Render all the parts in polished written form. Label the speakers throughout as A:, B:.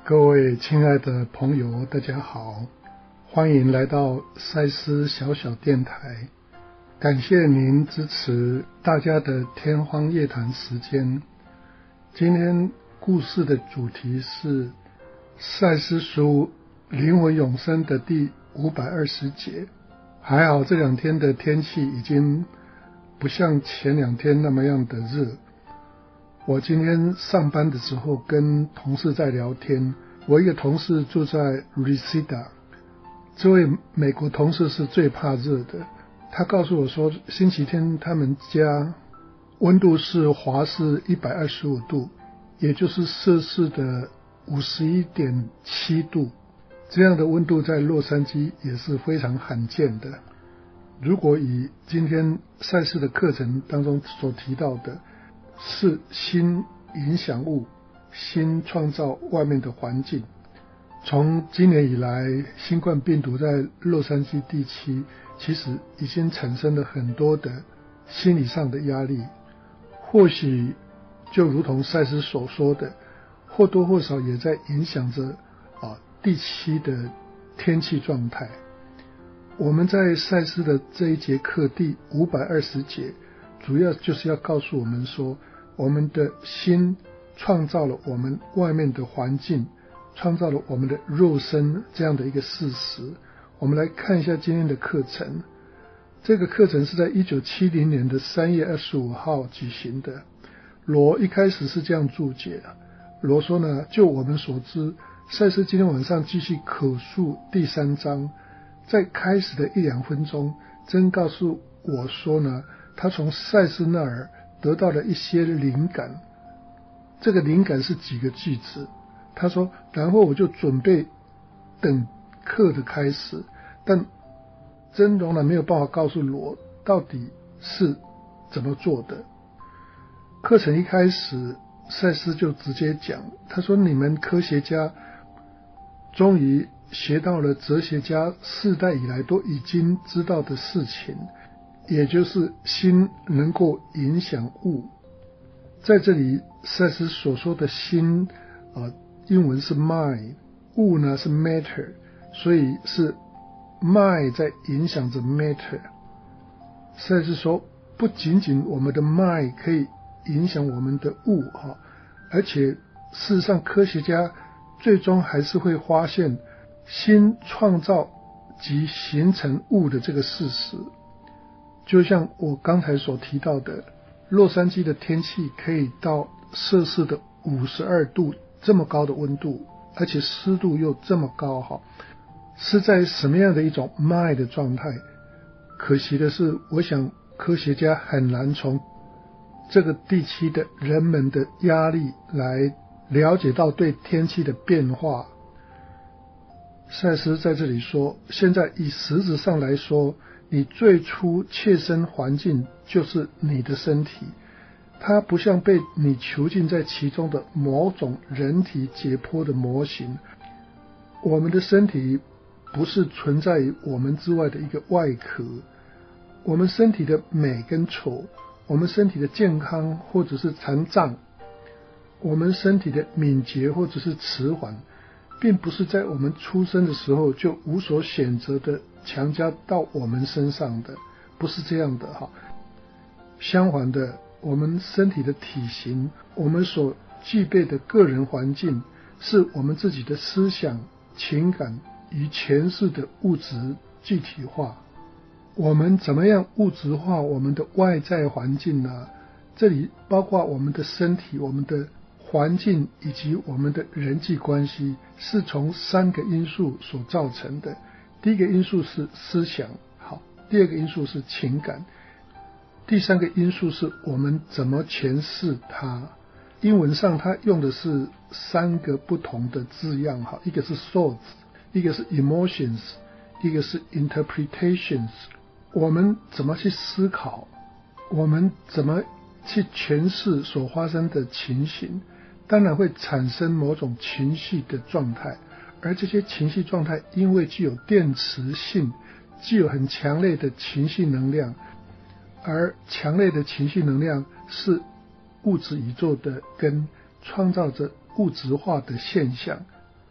A: 各位亲爱的朋友，大家好，欢迎来到赛斯小小电台，感谢您支持大家的天荒夜谈时间。今天故事的主题是赛斯书灵魂永生的第520节。还好这两天的天气已经不像前两天那么样的热。我今天上班的时候跟同事在聊天，我一个同事住在 Reseda， 这位美国同事是最怕热的。他告诉我说，星期天他们家温度是华氏125度，也就是摄氏的51.7度，这样的温度在洛杉矶也是非常罕见的。如果以今天赛事的课程当中所提到的是心影响物，心创造外面的环境。从今年以来，新冠病毒在洛杉矶地区其实已经产生了很多的心理上的压力，或许就如同赛斯所说的，或多或少也在影响着地区的天气状态。我们在赛斯的这一节课第520节，主要就是要告诉我们说，我们的心创造了我们外面的环境，创造了我们的肉身这样的一个事实。我们来看一下今天的课程。这个课程是在1970年的3月25号举行的。罗一开始是这样注解的，罗说呢，就我们所知，赛斯今天晚上继续口述第3章，在开始的1-2分钟，真告诉我说呢，他从赛斯那儿得到了一些灵感。这个灵感是几个句子，他说，然后我就准备等课的开始，但真仍然没有办法告诉我到底是怎么做的。课程一开始，赛斯就直接讲，他说，你们科学家终于学到了哲学家世代以来都已经知道的事情，也就是心能够影响物。在这里赛斯所说的心英文是 mind， 物呢是 matter， 所以是 mind 在影响着 matter。 赛斯说，不仅仅我们的 mind 可以影响我们的物，而且事实上科学家最终还是会发现心创造及形成物的这个事实。就像我刚才所提到的，洛杉矶的天气可以到摄氏的52度这么高的温度，而且湿度又这么高，是在什么样的一种 mind 的状态？可惜的是，我想科学家很难从这个地区的人们的压力来了解到对天气的变化。赛斯在这里说，现在以实质上来说，你最初切身环境就是你的身体，它不像被你囚禁在其中的某种人体解剖的模型。我们的身体不是存在于我们之外的一个外壳，我们身体的美跟丑，我们身体的健康或者是残障，我们身体的敏捷或者是迟缓，并不是在我们出生的时候就无所选择的强加到我们身上的，不是这样的。相反的，我们身体的体型，我们所具备的个人环境，是我们自己的思想、情感与前世的物质具体化。我们怎么样物质化我们的外在环境呢？这里包括我们的身体、我们的环境以及我们的人际关系，是从3个因素所造成的。第一个因素是思想，第二个因素是情感，第3个因素是我们怎么诠释它。英文上它用的是3个不同的字样，一个是 thoughts， 一个是 emotions， 一个是 interpretations。 我们怎么去思考，我们怎么去诠释所发生的情形，当然会产生某种情绪的状态，而这些情绪状态因为具有电磁性，具有很强烈的情绪能量，而强烈的情绪能量是物质宇宙的根，创造着物质化的现象。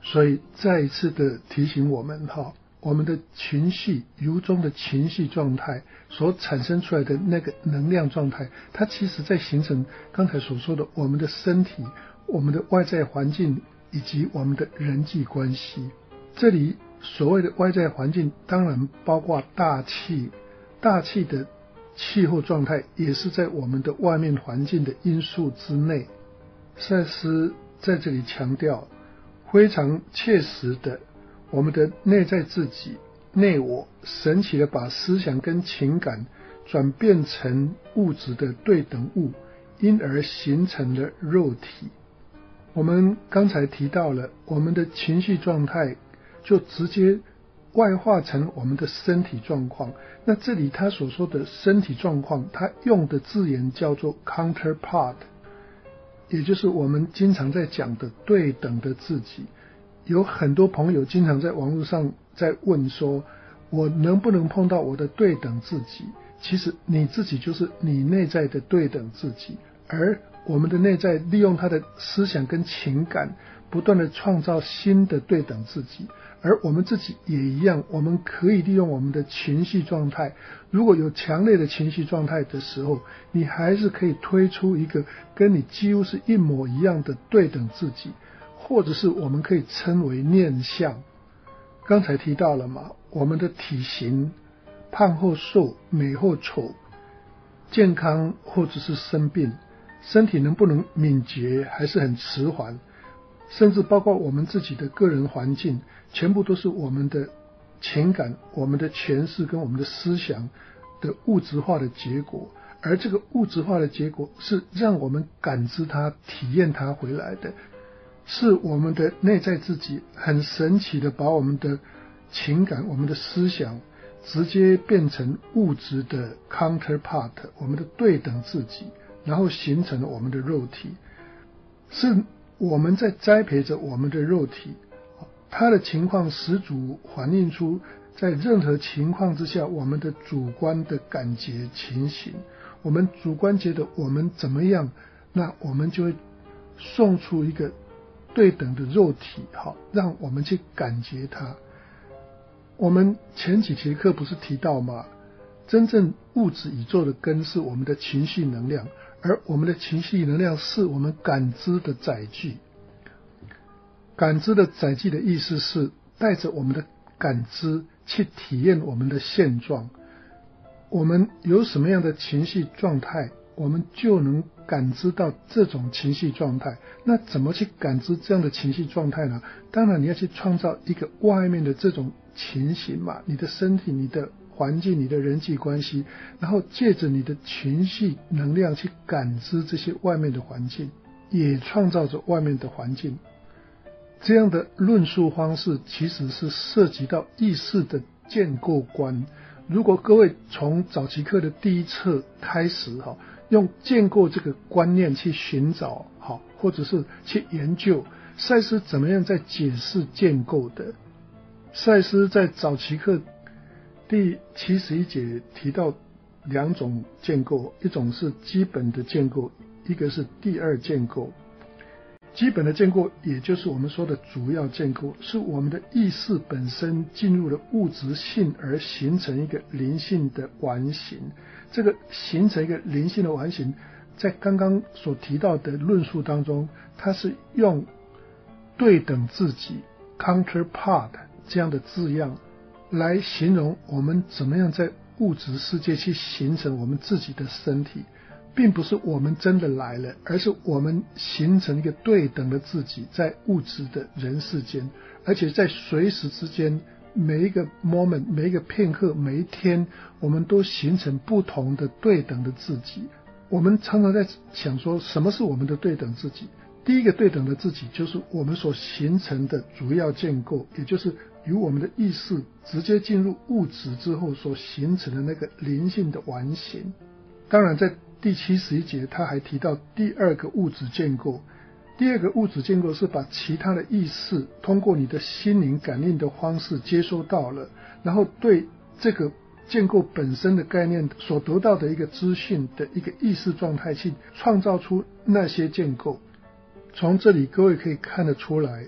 A: 所以再一次的提醒我们我们的情绪由衷的情绪状态所产生出来的那个能量状态，它其实在形成刚才所说的我们的身体、我们的外在环境以及我们的人际关系。这里所谓的外在环境当然包括大气的气候状态也是在我们的外面环境的因素之内。赛斯在这里强调非常切实的，我们的内在自己内我神奇的把思想跟情感转变成物质的对等物，因而形成了肉体。我们刚才提到了我们的情绪状态就直接外化成我们的身体状况。那这里他所说的身体状况，他用的字眼叫做 counterpart， 也就是我们经常在讲的对等的自己。有很多朋友经常在网络上在问说，我能不能碰到我的对等自己？其实你自己就是你内在的对等自己，而我们的内在利用他的思想跟情感不断的创造新的对等自己，而我们自己也一样，我们可以利用我们的情绪状态，如果有强烈的情绪状态的时候，你还是可以推出一个跟你几乎是一模一样的对等自己，或者是我们可以称为念相。刚才提到了嘛，我们的体型胖或瘦、美或丑、健康或者是生病，身体能不能敏捷还是很迟缓，甚至包括我们自己的个人环境，全部都是我们的情感、我们的诠释跟我们的思想的物质化的结果。而这个物质化的结果是让我们感知它、体验它回来的，是我们的内在自己很神奇的把我们的情感、我们的思想直接变成物质的 counterpart， 我们的对等自己，然后形成了我们的肉体。是我们在栽培着我们的肉体，它的情况十足反映出在任何情况之下我们的主观的感觉情形。我们主观觉得我们怎么样，那我们就会送出一个对等的肉体，让我们去感觉它。我们前几节课不是提到吗？真正物质宇宙的根是我们的情绪能量，而我们的情绪能量是我们感知的载具。感知的载具的意思是带着我们的感知去体验我们的现状。我们有什么样的情绪状态，我们就能感知到这种情绪状态。那怎么去感知这样的情绪状态呢？当然你要去创造一个外面的这种情形嘛，你的身体、你的环境、你的人际关系，然后借着你的情绪能量去感知这些外面的环境，也创造着外面的环境。这样的论述方式其实是涉及到意识的建构观。如果各位从早期课的第一册开始用建构这个观念去寻找或者是去研究赛斯怎么样在解释建构的。赛斯在早期课第71节提到两种建构，一种是基本的建构，一个是第二建构。基本的建构也就是我们说的主要建构，是我们的意识本身进入了物质性而形成一个灵性的完形。这个形成一个灵性的完形，在刚刚所提到的论述当中，它是用对等自己 counterpart 这样的字样来形容我们怎么样在物质世界去形成我们自己的身体，并不是我们真的来了，而是我们形成一个对等的自己在物质的人世间，而且在随时之间，每一个 moment， 每一个片刻，每一天，我们都形成不同的对等的自己。我们常常在想说，什么是我们的对等自己？第一个对等的自己就是我们所形成的主要建构，也就是由我们的意识直接进入物质之后所形成的那个灵性的完形。当然在第71节他还提到第二个物质建构。第二个物质建构是把其他的意识通过你的心灵感应的方式接收到了，然后对这个建构本身的概念所得到的一个资讯的一个意识状态去创造出那些建构。从这里各位可以看得出来，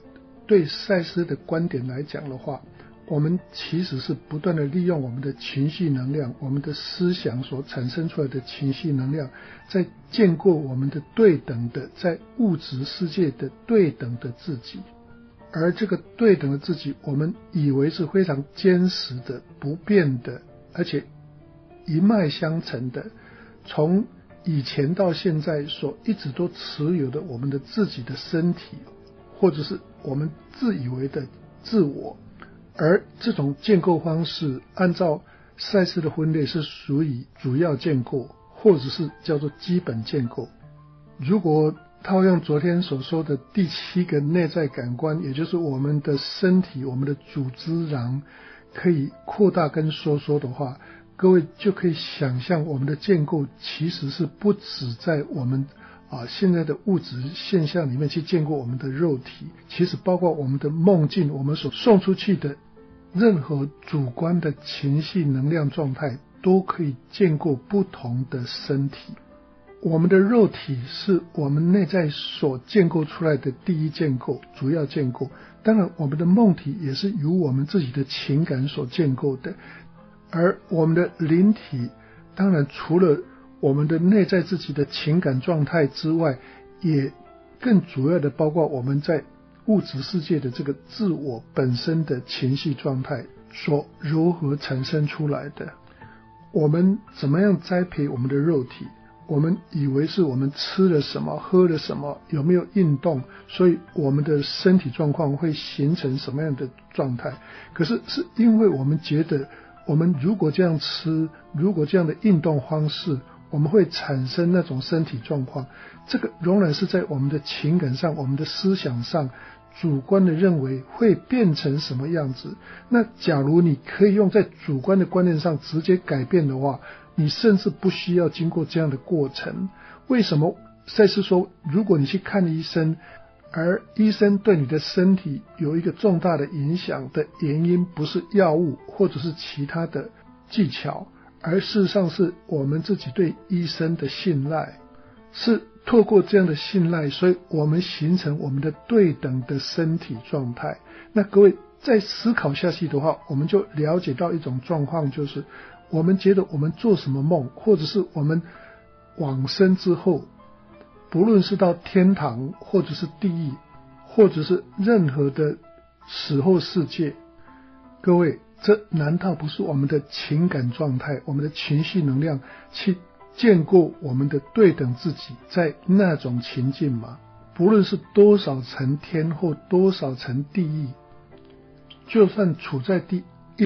A: 对赛斯的观点来讲的话，我们其实是不断的利用我们的情绪能量，我们的思想所产生出来的情绪能量，在建构我们的对等的在物质世界的对等的自己。而这个对等的自己，我们以为是非常坚实的、不变的，而且一脉相承的，从以前到现在所一直都持有的我们的自己的身体，或者是我们自以为的自我。而这种建构方式按照赛斯的分类是属于主要建构，或者是叫做基本建构。如果套用昨天所说的第7个内在感官，也就是我们的身体，我们的组织囊可以扩大跟收缩的话，各位就可以想象我们的建构其实是不止在我们现在的物质现象里面去建构我们的肉体，其实包括我们的梦境，我们所送出去的任何主观的情绪能量状态都可以建构不同的身体。我们的肉体是我们内在所建构出来的第一建构，主要建构。当然我们的梦体也是由我们自己的情感所建构的，而我们的灵体当然除了我们的内在自己的情感状态之外，也更主要的包括我们在物质世界的这个自我本身的情绪状态所如何产生出来的。我们怎么样栽培我们的肉体，我们以为是我们吃了什么喝了什么，有没有运动，所以我们的身体状况会形成什么样的状态。可是是因为我们觉得我们如果这样吃，如果这样的运动方式，我们会产生那种身体状况，这个仍然是在我们的情感上，我们的思想上主观的认为会变成什么样子。那假如你可以用在主观的观念上直接改变的话，你甚至不需要经过这样的过程。为什么赛斯说如果你去看医生，而医生对你的身体有一个重大的影响的原因不是药物或者是其他的技巧，而事实上是我们自己对医生的信赖，是透过这样的信赖，所以我们形成我们的对等的身体状态。那各位再思考下去的话，我们就了解到一种状况，就是我们觉得我们做什么梦，或者是我们往生之后，不论是到天堂或者是地狱，或者是任何的死后世界，各位这难道不是我们的情感状态，我们的情绪能量去建构我们的对等自己在那种情境吗？不论是多少层天或多少层地狱，就算处在第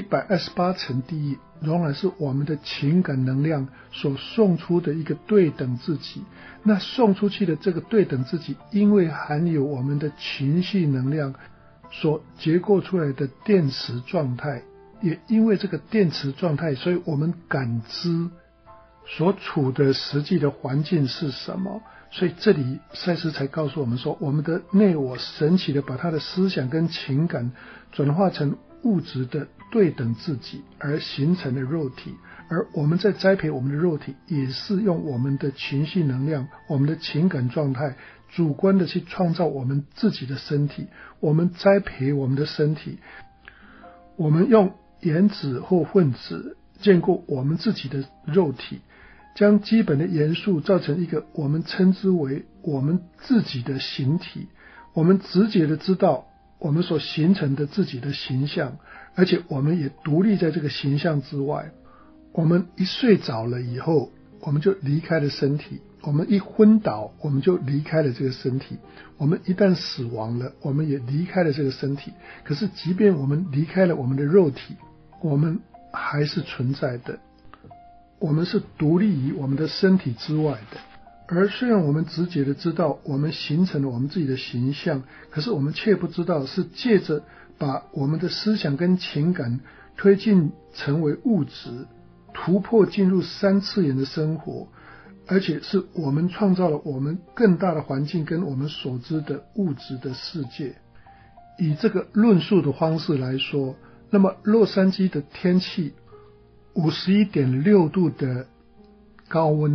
A: 128层地狱，仍然是我们的情感能量所送出的一个对等自己。那送出去的这个对等自己，因为含有我们的情绪能量所结构出来的电磁状态，也因为这个电磁状态，所以我们感知所处的实际的环境是什么。所以这里赛斯才告诉我们说，我们的内我神奇的把他的思想跟情感转化成物质的对等自己而形成的肉体，而我们在栽培我们的肉体，也是用我们的情绪能量，我们的情感状态主观的去创造我们自己的身体。我们栽培我们的身体，我们用原子或分子建构我们自己的肉体，将基本的元素造成一个我们称之为我们自己的形体。我们直觉的知道我们所形成的自己的形象，而且我们也独立在这个形象之外。我们一睡着了以后，我们就离开了身体，我们一昏倒，我们就离开了这个身体，我们一旦死亡了，我们也离开了这个身体。可是即便我们离开了我们的肉体，我们还是存在的，我们是独立于我们的身体之外的。而虽然我们直觉的知道我们形成了我们自己的形象，可是我们却不知道是借着把我们的思想跟情感推进成为物质，突破进入3次元的生活，而且是我们创造了我们更大的环境跟我们所知的物质的世界。以这个论述的方式来说，那么洛杉矶的天气51.6度的高温，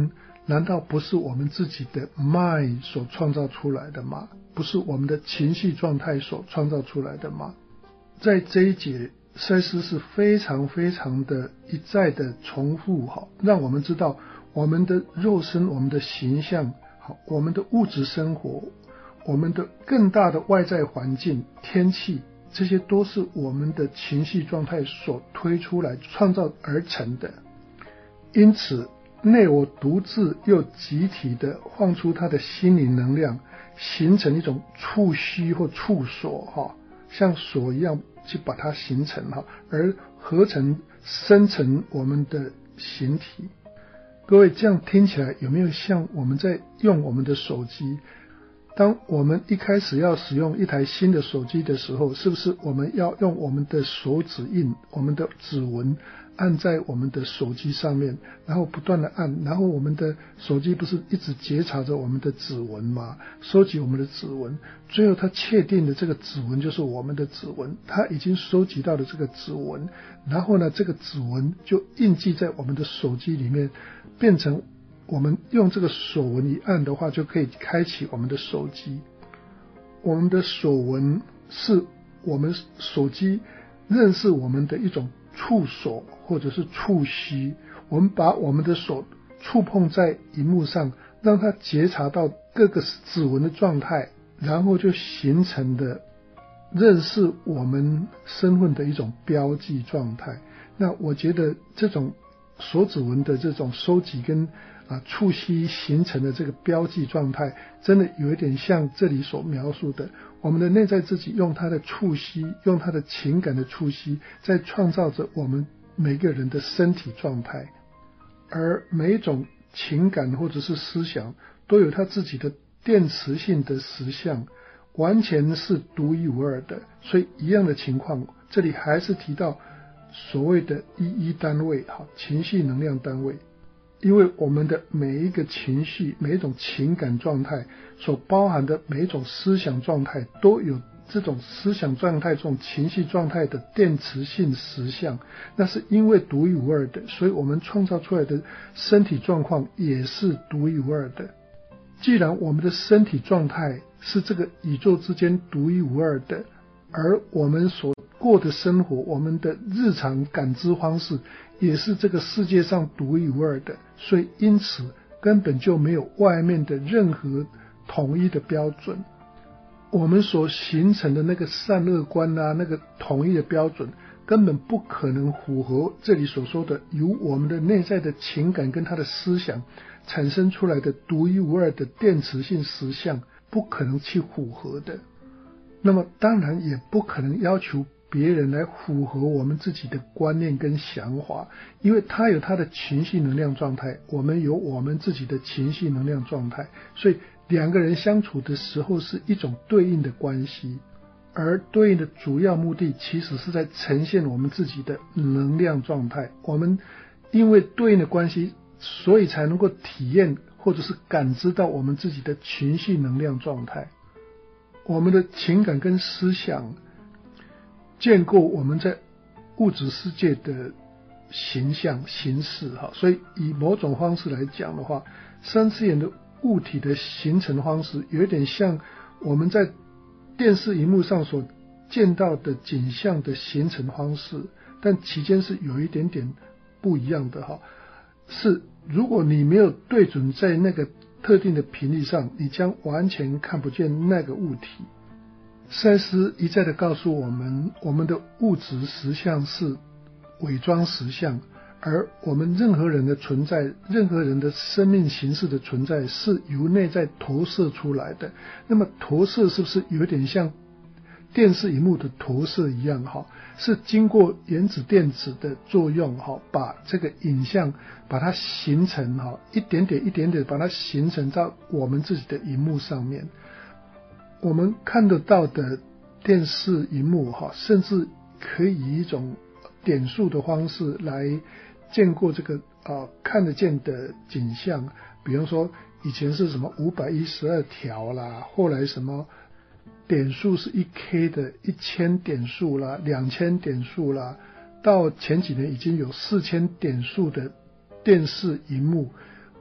A: 难道不是我们自己的 mind 所创造出来的吗？不是我们的情绪状态所创造出来的吗？在这一节，赛斯是非常非常的一再的重复，让我们知道我们的肉身、我们的形象、我们的物质生活、我们的更大的外在环境、天气，这些都是我们的情绪状态所推出来创造而成的。因此内我独自又集体的放出它的心灵能量，形成一种触须或触锁，像锁一样去把它形成，而合成生成我们的形体。各位，这样听起来有没有像我们在用我们的手机？当我们一开始要使用一台新的手机的时候，是不是我们要用我们的手指印、我们的指纹按在我们的手机上面，然后不断的按，然后我们的手机不是一直觉察着我们的指纹吗？收集我们的指纹，最后它确定的这个指纹就是我们的指纹，它已经收集到了这个指纹，然后呢，这个指纹就印记在我们的手机里面，变成我们用这个手纹一按的话，就可以开启我们的手机。我们的手纹是我们手机认识我们的一种触手或者是触须，我们把我们的手触碰在萤幕上，让它觉察到各个指纹的状态，然后就形成的认识我们身份的一种标记状态。那我觉得这种手指纹的这种收集跟触须形成的这个标记状态，真的有一点像这里所描述的，我们的内在自己用它的触须，用它的情感的触须，在创造着我们每个人的身体状态。而每一种情感或者是思想都有它自己的电磁性的实相，完全是独一无二的。所以一样的情况，这里还是提到所谓的一单位，情绪能量单位。因为我们的每一个情绪、每一种情感状态所包含的每一种思想状态，都有这种思想状态、这种情绪状态的电磁性实相。那是因为独一无二的，所以我们创造出来的身体状况也是独一无二的。既然我们的身体状态是这个宇宙之间独一无二的，而我们所过的生活，我们的日常感知方式也是这个世界上独一无二的，所以因此根本就没有外面的任何统一的标准。我们所形成的那个善恶观那个统一的标准，根本不可能符合这里所说的由我们的内在的情感跟他的思想产生出来的独一无二的电磁性实相，不可能去符合的。那么当然也不可能要求别人来符合我们自己的观念跟想法，因为他有他的情绪能量状态，我们有我们自己的情绪能量状态，所以两个人相处的时候是一种对应的关系，而对应的主要目的其实是在呈现我们自己的能量状态。我们因为对应的关系，所以才能够体验或者是感知到我们自己的情绪能量状态。我们的情感跟思想建构我们在物质世界的形象形式，所以以某种方式来讲的话，三次元的物体的形成方式有点像我们在电视荧幕上所见到的景象的形成方式，但其间是有一点点不一样的，是如果你没有对准在那个特定的频率上，你将完全看不见那个物体。赛斯一再的告诉我们，我们的物质实相是伪装实相，而我们任何人的存在，任何人的生命形式的存在是由内在投射出来的。那么投射是不是有点像电视荧幕的投射一样，是经过原子电子的作用，把这个影像把它形成，一点点一点点把它形成在我们自己的荧幕上面。我们看得到的电视荧幕，甚至可以以一种点数的方式来见过这个看得见的景象。比方说以前是什么512条啦，后来什么点数是 1K 的1000点数啦，2000点数啦，到前几年已经有4000点数的电视荧幕。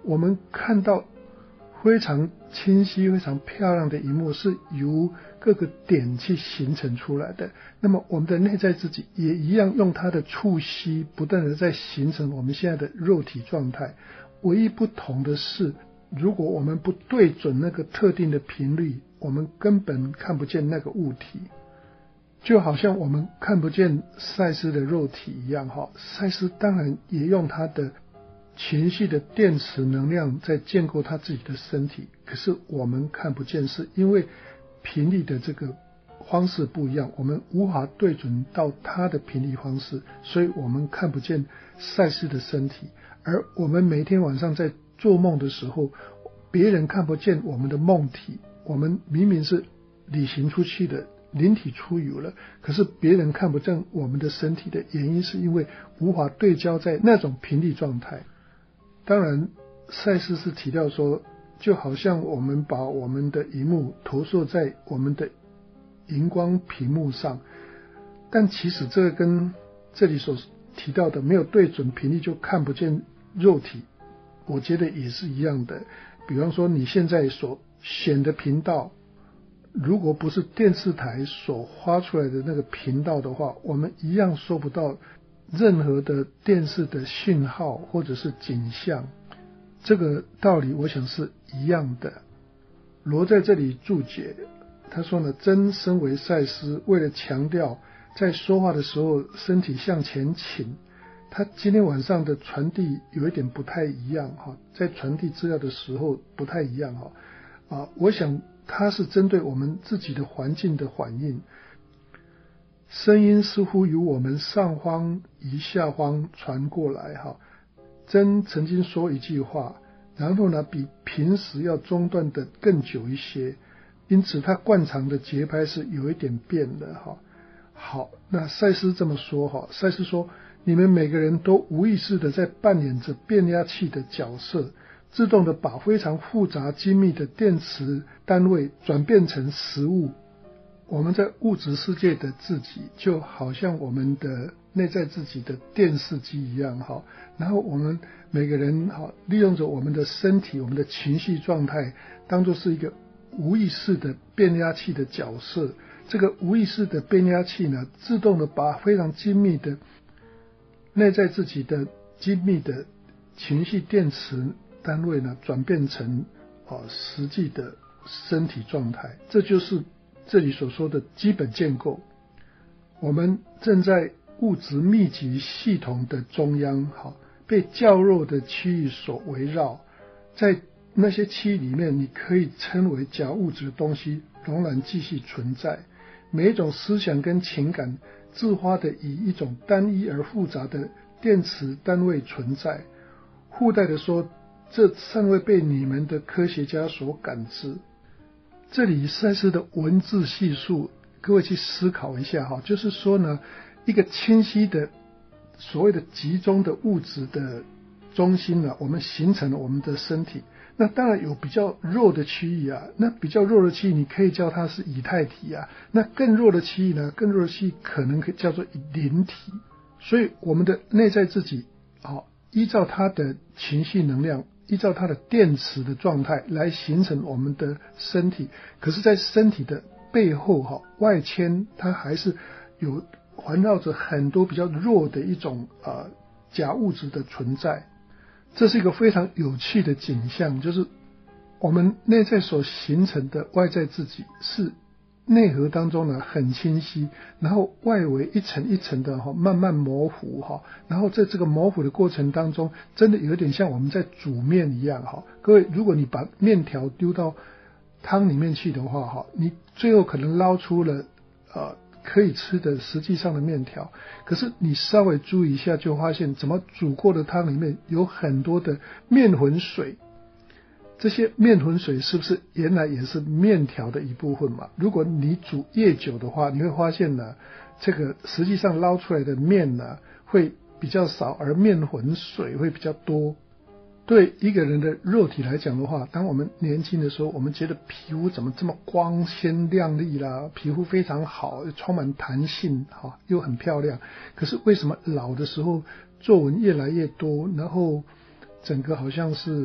A: 我们看到非常清晰非常漂亮的荧幕是由各个点去形成出来的，那么我们的内在自己也一样用它的触吸不断的在形成我们现在的肉体状态。唯一不同的是，如果我们不对准那个特定的频率，我们根本看不见那个物体，就好像我们看不见赛斯的肉体一样。赛斯当然也用他的情绪的电磁能量在建构他自己的身体，可是我们看不见，是因为频率的这个方式不一样，我们无法对准到他的频率方式，所以我们看不见赛斯的身体。而我们每天晚上在做梦的时候，别人看不见我们的梦体，我们明明是旅行出去的，灵体出游了，可是别人看不见我们的身体的原因是因为无法对焦在那种频率状态。当然赛斯是提到说，就好像我们把我们的萤幕投射在我们的荧光屏幕上，但其实这个跟这里所提到的没有对准频率就看不见肉体，我觉得也是一样的。比方说你现在所选的频道，如果不是电视台所发出来的那个频道的话，我们一样收不到任何的电视的讯号或者是景象。这个道理我想是一样的。罗在这里注解，他说呢，真身为赛斯，为了强调在说话的时候身体向前倾，他今天晚上的传递有一点不太一样，在传递资料的时候不太一样。我想他是针对我们自己的环境的反应，声音似乎由我们上方移下方传过来。真曾经说一句话，然后呢比平时要中断的更久一些，因此他惯常的节拍是有一点变的。好，那赛斯这么说，赛斯说，你们每个人都无意识的在扮演着变压器的角色，自动的把非常复杂精密的电磁单位转变成实物。我们在物质世界的自己就好像我们的内在自己的电视机一样，然后我们每个人利用着我们的身体我们的情绪状态当作是一个无意识的变压器的角色。这个无意识的变压器呢，自动的把非常精密的内在自己的精密的情绪电磁单位呢，转变成实际的身体状态。这就是这里所说的基本建构。我们正在物质密集系统的中央，被较弱的区域所围绕，在那些区域里面，你可以称为假物质的东西仍然继续存在。每一种思想跟情感自发的以一种单一而复杂的电磁单位存在。附带的说，这尚未被你们的科学家所感知。这里赛斯的文字叙述，各位去思考一下，就是说呢，一个清晰的所谓的集中的物质的中心呢，我们形成了我们的身体。那当然有比较弱的区域啊，那比较弱的区域你可以叫它是以太体啊，那更弱的区域呢，更弱的区域可能可以叫做灵体。所以我们的内在自己依照它的情绪能量，依照它的电磁的状态来形成我们的身体。可是在身体的背后外圈它还是有环绕着很多比较弱的一种假物质的存在。这是一个非常有趣的景象，就是我们内在所形成的外在自己是内核当中呢很清晰，然后外围一层一层的慢慢模糊，然后在这个模糊的过程当中，真的有点像我们在煮面一样。各位，如果你把面条丢到汤里面去的话，你最后可能捞出了可以吃的实际上的面条，可是你稍微注意一下就发现，怎么煮过的汤里面有很多的面粉水。这些面粉水是不是原来也是面条的一部分嘛？如果你煮越久的话，你会发现呢，这个实际上捞出来的面呢会比较少，而面粉水会比较多。对一个人的肉体来讲的话，当我们年轻的时候，我们觉得皮肤怎么这么光鲜亮丽啦，皮肤非常好，充满弹性，又很漂亮。可是为什么老的时候皱纹越来越多，然后整个好像是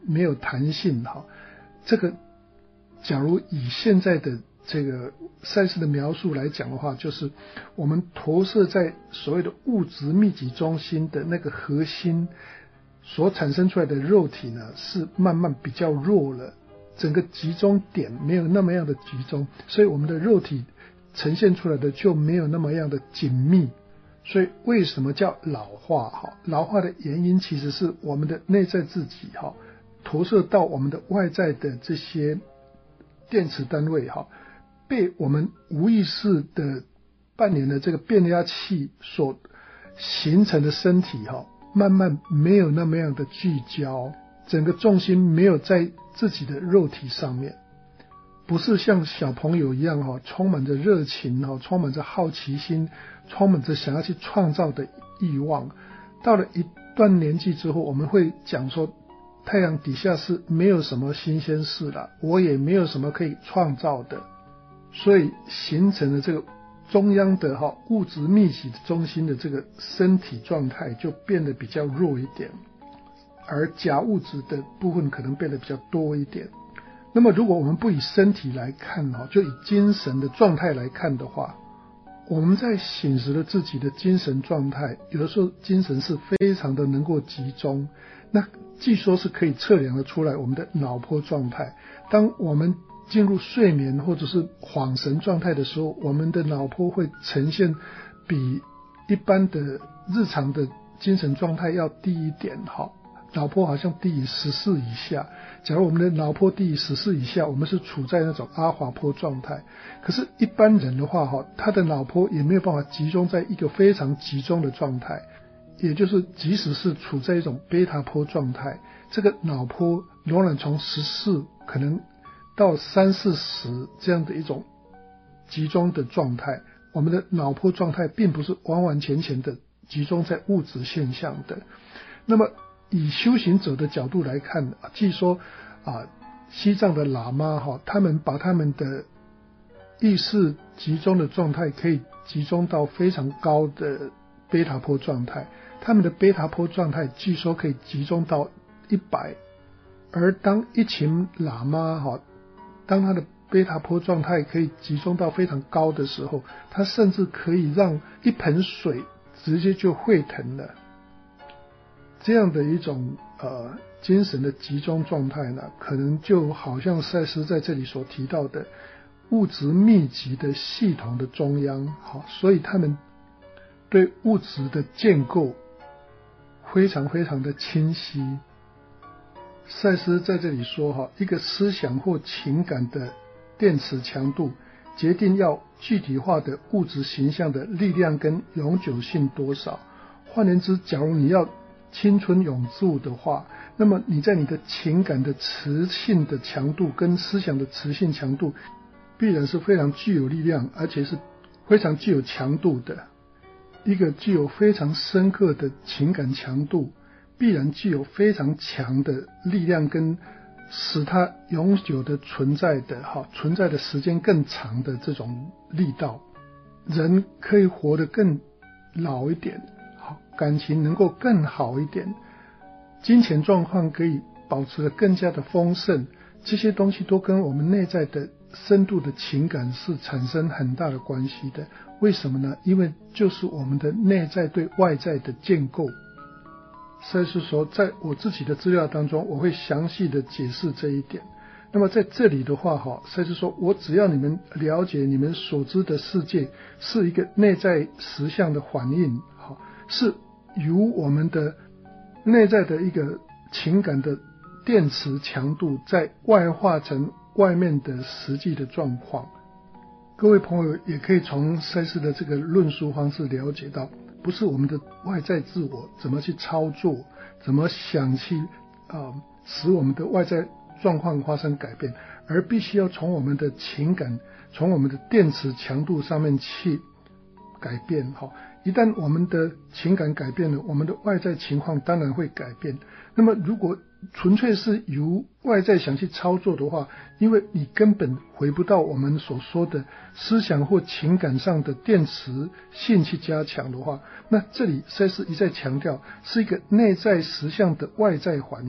A: 没有弹性哈。这个假如以现在的这个赛斯的描述来讲的话，就是我们投射在所谓的物质密集中心的那个核心所产生出来的肉体呢，是慢慢比较弱了，整个集中点没有那么样的集中，所以我们的肉体呈现出来的就没有那么样的紧密。所以为什么叫老化？老化的原因其实是我们的内在自己投射到我们的外在的这些电磁单位被我们无意识的扮演的这个变压器所形成的身体慢慢没有那么样的聚焦，整个重心没有在自己的肉体上面，不是像小朋友一样充满着热情充满着好奇心，充满着想要去创造的欲望。到了一段年纪之后，我们会讲说太阳底下是没有什么新鲜事了，我也没有什么可以创造的，所以形成了这个中央的物质密集的中心的这个身体状态就变得比较弱一点，而假物质的部分可能变得比较多一点。那么如果我们不以身体来看就以精神的状态来看的话，我们在醒时的自己的精神状态，有的时候精神是非常的能够集中，那据说是可以测量得出来我们的脑波状态。当我们进入睡眠或者是恍神状态的时候，我们的脑波会呈现比一般的日常的精神状态要低一点脑波好像低于14以下。假如我们的脑波低于14以下，我们是处在那种阿华波状态。可是一般人的话他的脑波也没有办法集中在一个非常集中的状态，也就是即使是处在一种贝塔波状态，这个脑波仍然从14可能到30-40这样的一种集中的状态。我们的脑波状态并不是完完全全的集中在物质现象的。那么以修行者的角度来看，据说西藏的喇嘛他们把他们的意识集中的状态可以集中到非常高的贝塔波状态，他们的贝塔波状态据说可以集中到100。而当一群喇嘛当他的贝塔波状态可以集中到非常高的时候，他甚至可以让一盆水直接就沸腾了。这样的一种精神的集中状态呢，可能就好像赛斯在这里所提到的物质密集的系统的中央所以他们对物质的建构非常非常的清晰。赛斯在这里说一个思想或情感的电磁强度决定要具体化的物质形象的力量跟永久性多少。换言之，假如你要青春永驻的话，那么你在你的情感的磁性的强度跟思想的磁性强度必然是非常具有力量，而且是非常具有强度的。一个具有非常深刻的情感强度，必然具有非常强的力量跟使它永久的存在的时间更长的这种力道。人可以活得更老一点，感情能够更好一点，金钱状况可以保持得更加的丰盛，这些东西都跟我们内在的深度的情感是产生很大的关系的。为什么呢？因为就是我们的内在对外在的建构。所以是说在我自己的资料当中我会详细的解释这一点。那么在这里的话赛斯说，我只要你们了解你们所知的世界是一个内在实相的反应，是由我们的内在的一个情感的电磁强度在外化成外面的实际的状况。各位朋友也可以从赛斯的这个论述方式了解到，不是我们的外在自我怎么去操作，怎么想去使我们的外在状况发生改变，而必须要从我们的情感，从我们的电磁强度上面去改变。一旦我们的情感改变了，我们的外在情况当然会改变。那么如果纯粹是由外在想去操作的话，因为你根本回不到我们所说的思想或情感上的电磁性去加强的话，那这里赛斯一再强调是一个内在实相的外在反应，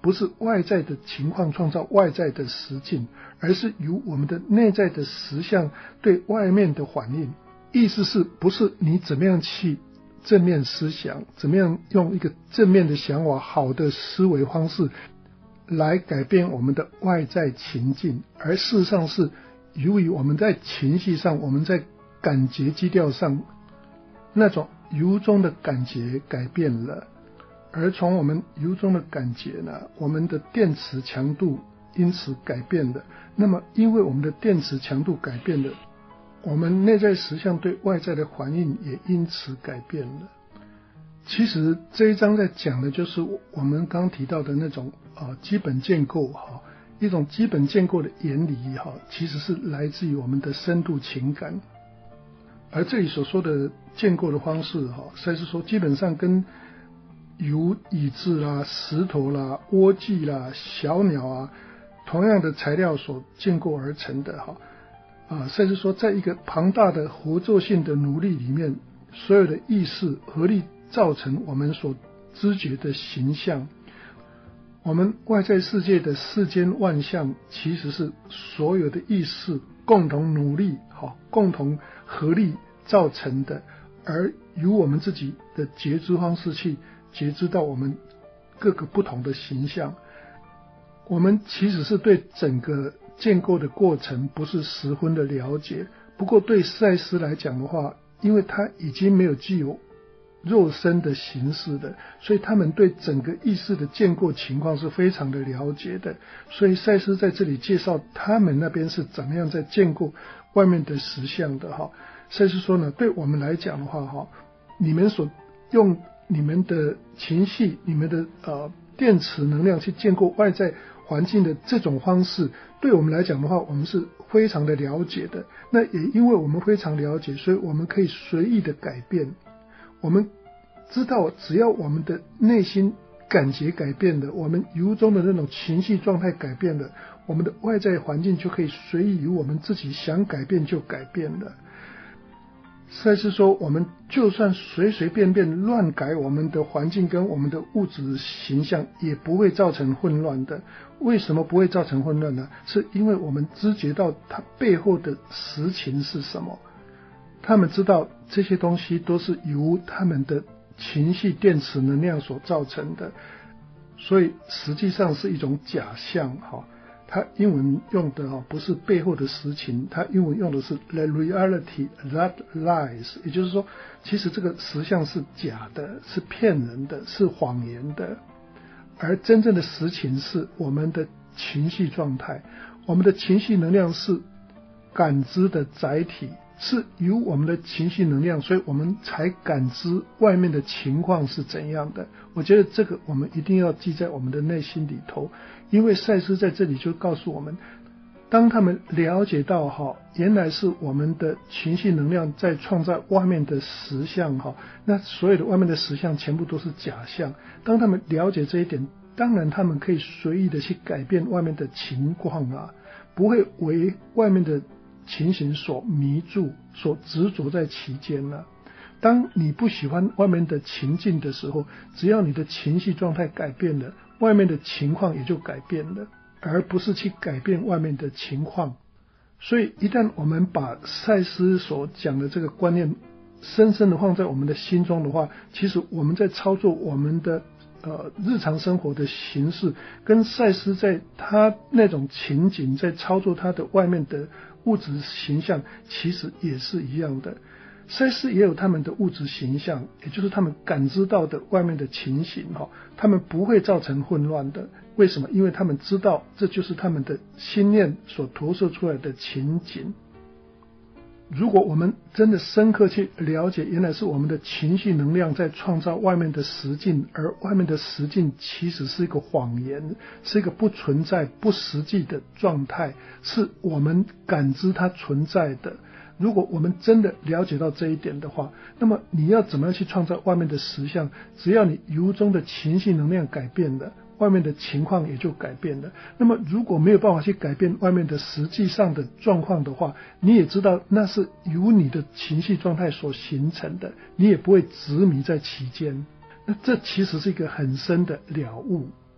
A: 不是外在的情况创造外在的实境，而是由我们的内在的实相对外面的反应。意思是不是你怎么样去正面思想，怎么样用一个正面的想法，好的思维方式来改变我们的外在情境，而事实上是由于我们在情绪上，我们在感觉基调上那种由衷的感觉改变了，而从我们由衷的感觉呢，我们的电磁强度因此改变了。那么因为我们的电磁强度改变了，我们内在实相对外在的反应也因此改变了。其实这一章在讲的就是我们刚提到的那种基本建构一种基本建构的原理其实是来自于我们的深度情感。而这里所说的建构的方式赛斯说基本上跟由椅子啦、石头啦、莴苣啦、小鸟同样的材料所建构而成的赛斯说在一个庞大的合作性的努力里面，所有的意识合力造成我们所知觉的形象。我们外在世界的世间万象其实是所有的意识共同努力共同合力造成的，而由我们自己的觉知方式去觉知到我们各个不同的形象。我们其实是对整个建构的过程不是十分的了解，不过对赛斯来讲的话，因为他已经没有具有肉身的形式的，所以他们对整个意识的建构情况是非常的了解的。所以赛斯在这里介绍他们那边是怎么样在建构外面的实相的赛斯说呢，对我们来讲的话你们所用你们的情绪、你们的电磁能量去建构外在环境的这种方式，对我们来讲的话，我们是非常的了解的。那也因为我们非常了解，所以我们可以随意的改变。我们知道只要我们的内心感觉改变了，我们由衷的那种情绪状态改变了，我们的外在环境就可以随意由我们自己想改变就改变了。赛斯说我们就算随随便便乱改我们的环境跟我们的物质形象也不会造成混乱的。为什么不会造成混乱呢？是因为我们知觉到它背后的实情是什么，他们知道这些东西都是由他们的情绪电磁能量所造成的，所以实际上是一种假象它英文用的不是背后的实情，它英文用的是 the reality that lies， 也就是说其实这个实相是假的，是骗人的，是谎言的，而真正的实情是我们的情绪状态。我们的情绪能量是感知的载体，是由我们的情绪能量，所以我们才感知外面的情况是怎样的。我觉得这个我们一定要记在我们的内心里头，因为赛斯在这里就告诉我们，当他们了解到原来是我们的情绪能量在创造外面的实相那所有的外面的实相全部都是假象。当他们了解这一点，当然他们可以随意的去改变外面的情况不会为外面的情形所迷住，所执着在其间了。当你不喜欢外面的情境的时候，只要你的情绪状态改变了，外面的情况也就改变了，而不是去改变外面的情况。所以一旦我们把赛斯所讲的这个观念深深的放在我们的心中的话，其实我们在操作我们的日常生活的形式，跟赛斯在他那种情景在操作他的外面的物质形象其实也是一样的。赛斯也有他们的物质形象，也就是他们感知到的外面的情形他们不会造成混乱的。为什么？因为他们知道这就是他们的心念所投射出来的情景。如果我们真的深刻去了解，原来是我们的情绪能量在创造外面的实境，而外面的实境其实是一个谎言，是一个不存在不实际的状态，是我们感知它存在的。如果我们真的了解到这一点的话，那么你要怎么样去创造外面的实相？只要你由衷的情绪能量改变了，外面的情况也就改变了。那么如果没有办法去改变外面的实际上的状况的话，你也知道那是由你的情绪状态所形成的，你也不会执迷在其间。那这其实是一个很深的了悟。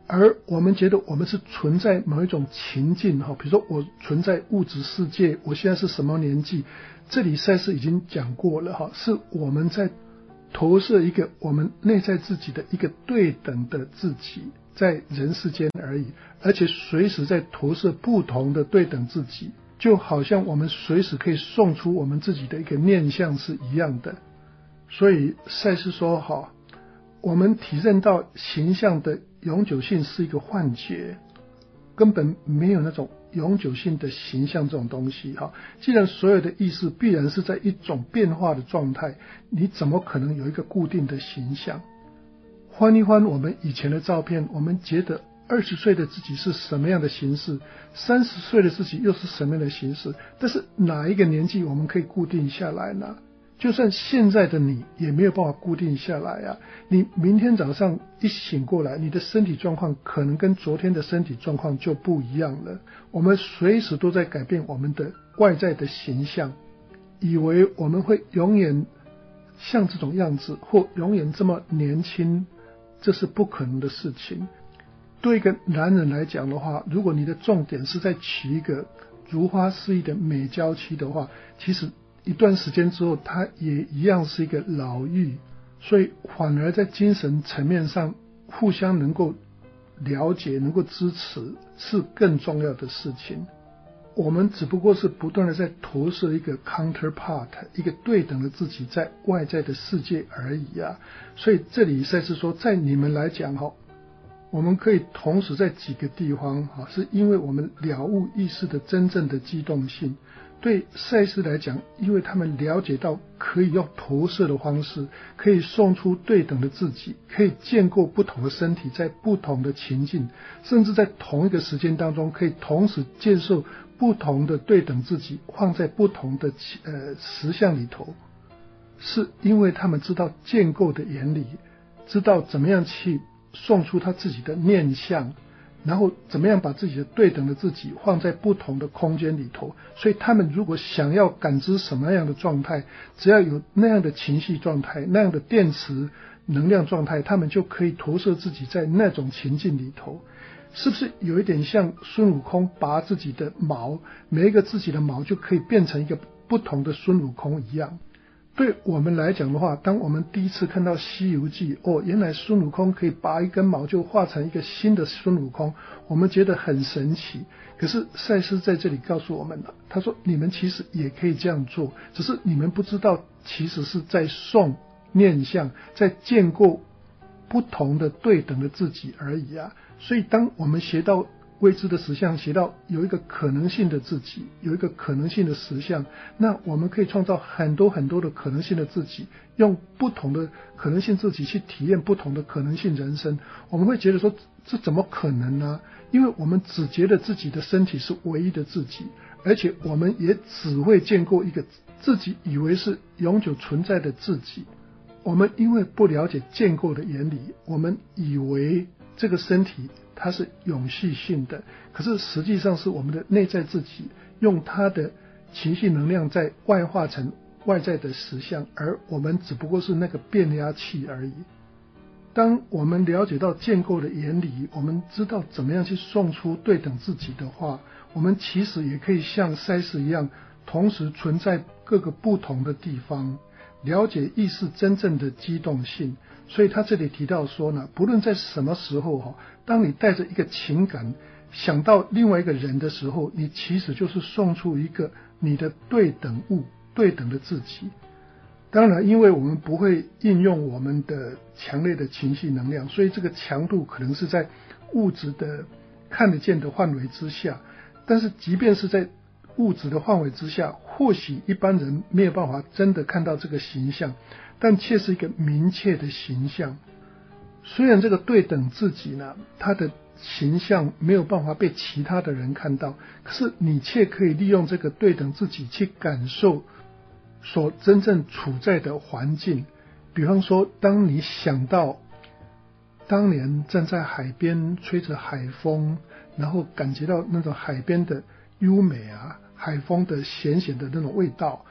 A: 而我们觉得我们是存在某一种情境，比如说我存在物质世界，我现在是什么年纪，这里赛斯已经讲过了，是我们在投射一个我们内在自己的一个对等的自己在人世间而已，而且随时在投射不同的对等自己，就好像我们随时可以送出我们自己的一个念想是一样的。所以赛斯说我们体认到形象的永久性是一个幻觉，根本没有那种永久性的形象这种东西。既然所有的意识必然是在一种变化的状态，你怎么可能有一个固定的形象？翻一翻我们以前的照片，我们觉得20岁的自己是什么样的形式，30岁的自己又是什么样的形式，但是哪一个年纪我们可以固定下来呢？就算现在的你也没有办法固定下来啊！你明天早上一醒过来，你的身体状况可能跟昨天的身体状况就不一样了。我们随时都在改变我们的外在的形象，以为我们会永远像这种样子，或永远这么年轻，这是不可能的事情。对一个男人来讲的话，如果你的重点是在取一个如花似玉的美娇妻的话，其实一段时间之后他也一样是一个老妪，所以反而在精神层面上互相能够了解，能够支持是更重要的事情。我们只不过是不断的在投射一个 counterpart， 一个对等的自己在外在的世界而已啊。所以这里赛斯说，在你们来讲我们可以同时在几个地方是因为我们了悟意识的真正的机动性。对赛斯来讲，因为他们了解到可以用投射的方式，可以送出对等的自己，可以建构不同的身体，在不同的情境，甚至在同一个时间当中，可以同时接受不同的对等自己放在不同的实相里头，是因为他们知道建构的原理，知道怎么样去送出他自己的念想，然后怎么样把自己的对等的自己放在不同的空间里头。所以他们如果想要感知什么样的状态，只要有那样的情绪状态，那样的电磁能量状态，他们就可以投射自己在那种情境里头。是不是有一点像孙悟空拔自己的毛，每一个自己的毛就可以变成一个不同的孙悟空一样？对我们来讲的话，当我们第一次看到西游记，原来孙悟空可以拔一根毛就化成一个新的孙悟空，我们觉得很神奇。可是赛斯在这里告诉我们了，他说你们其实也可以这样做，只是你们不知道其实是在送念想，在建构不同的对等的自己而已啊。所以当我们学到未知的实相，学到有一个可能性的自己，有一个可能性的实相，那我们可以创造很多很多的可能性的自己，用不同的可能性自己去体验不同的可能性人生。我们会觉得说这怎么可能呢？因为我们只觉得自己的身体是唯一的自己，而且我们也只会建构一个自己以为是永久存在的自己。我们因为不了解建构的原理，我们以为这个身体它是永续性的，可是实际上是我们的内在自己用它的情绪能量在外化成外在的实相，而我们只不过是那个变压器而已。当我们了解到建构的原理，我们知道怎么样去送出对等自己的话，我们其实也可以像赛斯一样，同时存在各个不同的地方，了解意识真正的机动性。所以他这里提到说呢，不论在什么时候当你带着一个情感想到另外一个人的时候，你其实就是送出一个你的对等物，对等的自己。当然因为我们不会应用我们的强烈的情绪能量，所以这个强度可能是在物质的看得见的范围之下，但是即便是在物质的范围之下，或许一般人没有办法真的看到这个形象，但却是一个明确的形象。虽然这个对等自己呢，它的形象没有办法被其他的人看到，可是你却可以利用这个对等自己去感受所真正处在的环境。比方说，当你想到当年站在海边吹着海风，然后感觉到那种海边的优美啊，海风的咸咸的那种味道，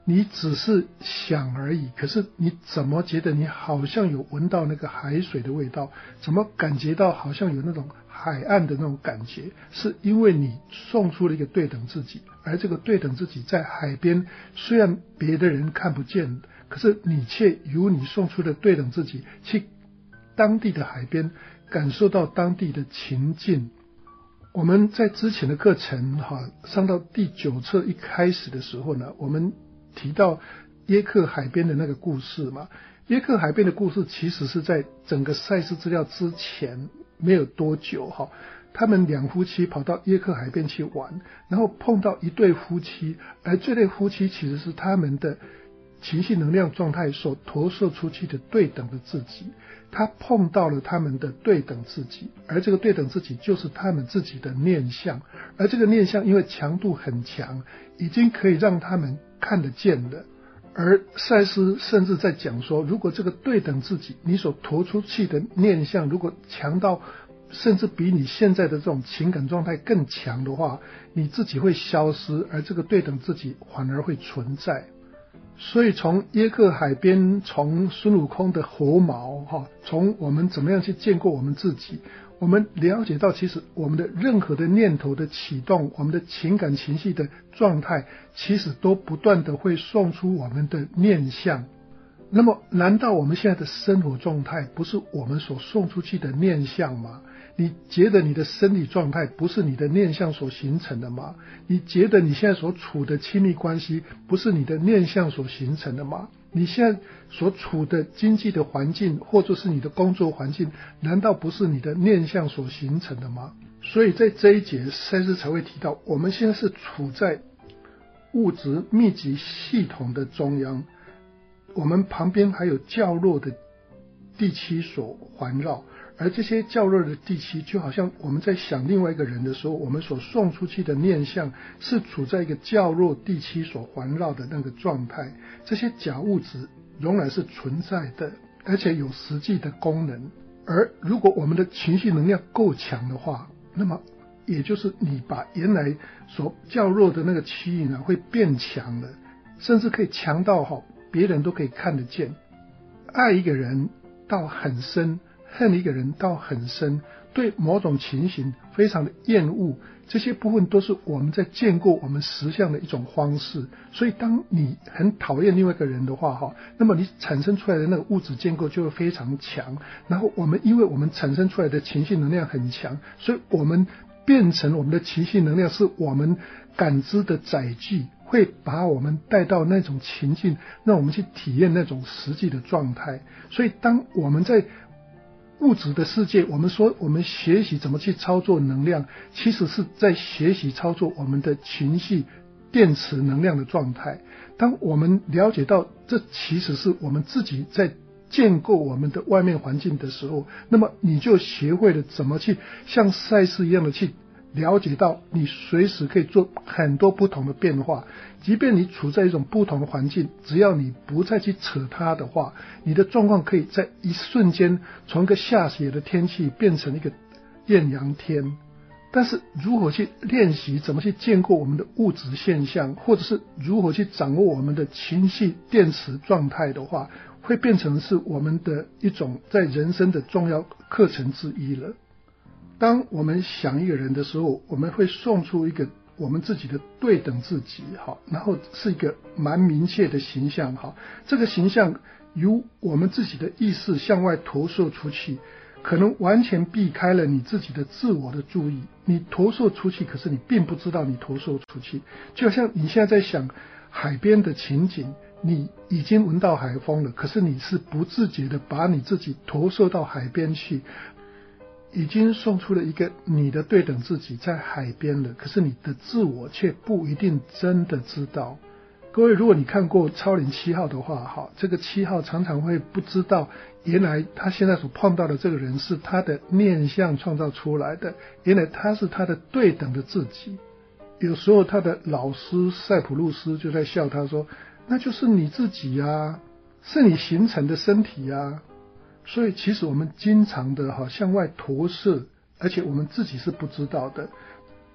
A: 你只是想而已，可是你怎么觉得你好像有闻到那个海水的味道，怎么感觉到好像有那种海岸的那种感觉，是因为你送出了一个对等自己，而这个对等自己在海边，虽然别的人看不见，可是你却由你送出的对等自己去当地的海边，感受到当地的情境。我们在之前的课程上到第9册一开始的时候呢，我们提到耶克海边的那个故事嘛。耶克海边的故事其实是在整个赛事资料之前没有多久他们2夫妻跑到耶克海边去玩，然后碰到一对夫妻，而这对夫妻其实是他们的情绪能量状态所投射出去的对等的自己，他碰到了他们的对等自己，而这个对等自己就是他们自己的念相，而这个念相因为强度很强，已经可以让他们看得见了。而赛斯甚至在讲说，如果这个对等自己你所投出去的念相如果强到甚至比你现在的这种情感状态更强的话，你自己会消失，而这个对等自己反而会存在。所以从耶克海边，从孙悟空的猴毛从我们怎么样去建构我们自己，我们了解到其实我们的任何的念头的启动，我们的情感情绪的状态，其实都不断的会送出我们的念相。那么难道我们现在的生活状态不是我们所送出去的念相吗？你觉得你的生理状态不是你的念相所形成的吗？你觉得你现在所处的亲密关系不是你的念相所形成的吗？你现在所处的经济的环境或者是你的工作环境，难道不是你的念相所形成的吗？所以在这一节赛斯才会提到，我们现在是处在物质密集系统的中央，我们旁边还有较弱的地区所环绕，而这些较弱的地区就好像我们在想另外一个人的时候，我们所送出去的念相是处在一个较弱地区所环绕的那个状态，这些假物质仍然是存在的，而且有实际的功能。而如果我们的情绪能量够强的话，那么也就是你把原来所较弱的那个区域呢会变强了，甚至可以强到别人都可以看得见。爱一个人到很深，恨一个人到很深，对某种情形非常的厌恶，这些部分都是我们在建构我们实相的一种方式。所以当你很讨厌另外一个人的话那么你产生出来的那个物质建构就会非常强，然后因为我们产生出来的情绪能量很强，所以我们变成我们的情绪能量是我们感知的载具，会把我们带到那种情境，让我们去体验那种实际的状态。所以当我们在物质的世界，我们说我们学习怎么去操作能量，其实是在学习操作我们的情绪电池能量的状态。当我们了解到这其实是我们自己在建构我们的外面环境的时候，那么你就学会了怎么去像赛斯一样的去了解到你随时可以做很多不同的变化，即便你处在一种不同的环境，只要你不再去扯它的话，你的状况可以在一瞬间从一个下雪的天气变成一个艳阳天。但是如何去练习怎么去建构我们的物质现象，或者是如何去掌握我们的情绪电池状态的话，会变成是我们的一种在人生的重要课程之一了。当我们想一个人的时候，我们会送出一个我们自己的对等自己然后是一个蛮明确的形象这个形象由我们自己的意识向外投射出去，可能完全避开了你自己的自我的注意，你投射出去，可是你并不知道你投射出去。就好像你现在在想海边的情景，你已经闻到海风了，可是你是不自觉的把你自己投射到海边去，已经送出了一个你的对等自己在海边了，可是你的自我却不一定真的知道。各位，如果你看过超灵7号的话这个7号常常会不知道原来他现在所碰到的这个人是他的念相创造出来的，原来他是他的对等的自己。有时候他的老师塞普路斯就在笑他说，那就是你自己啊，是你形成的身体啊。所以其实我们经常的向外投射，而且我们自己是不知道的。